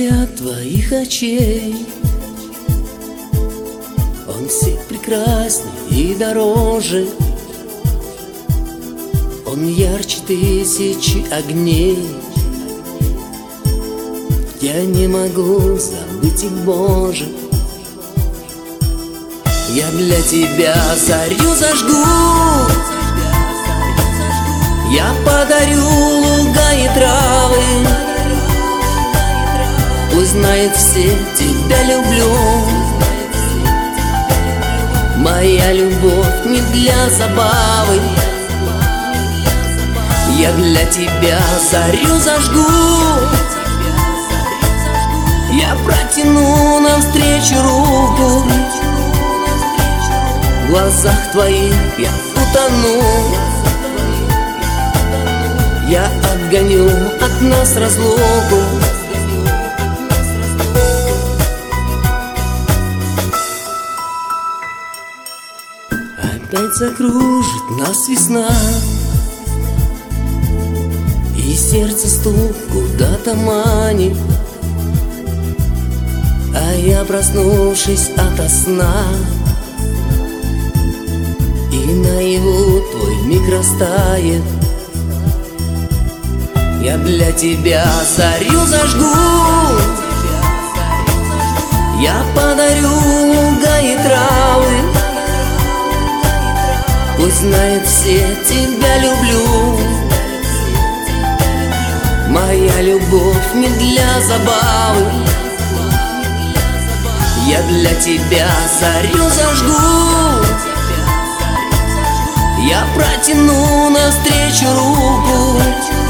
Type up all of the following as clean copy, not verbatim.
взгляд твоих очей, он всех прекрасней и дороже, он ярче тысячи огней. Я не могу забыть их, Боже. Я для тебя зарю зажгу, я подарю луга и травы. Пусть знает все, тебя люблю. Моя любовь не для забавы. Я для тебя зарю зажгу, я протяну навстречу руку. В глазах твоих я утону. Я отгоню от нас разлуку. Опять закружит нас весна, и сердце стук куда-то манит. А я, проснувшись ото сна, и наяву твой миг растает. Я для тебя зарю зажгу, я подарю луга и травы. Пусть знает все, тебя люблю. Моя любовь не для забавы. Я для тебя зарю зажгу, я протяну навстречу руку.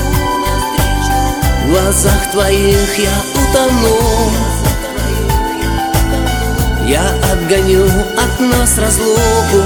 В глазах твоих я утону. Я отгоню от нас разлуку.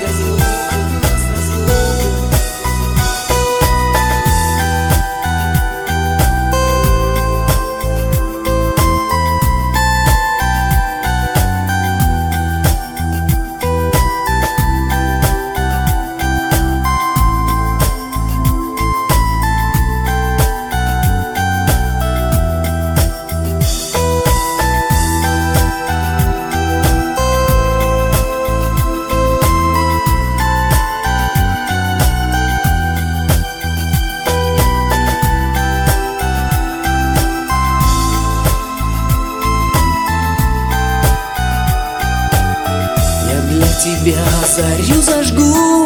Тебя зарю зажгу,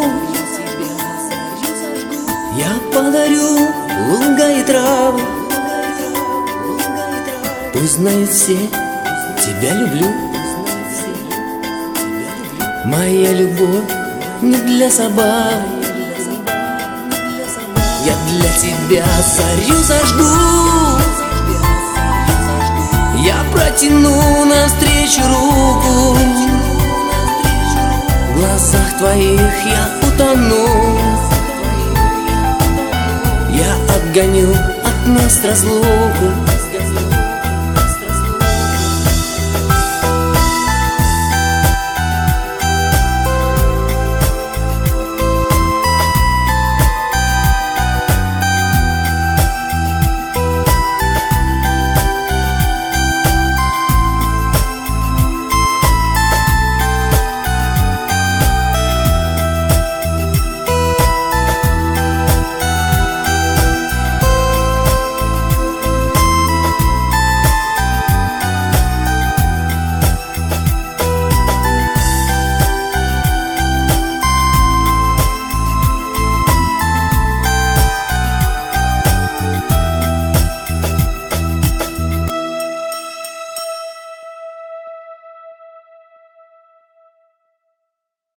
я подарю луга и травы. Пусть знают все, тебя люблю. Моя любовь не для забавы. Я для тебя зарю зажгу, я протяну навстречу руку. В глазах твоих я утону. Я отгоню от нас разлуку.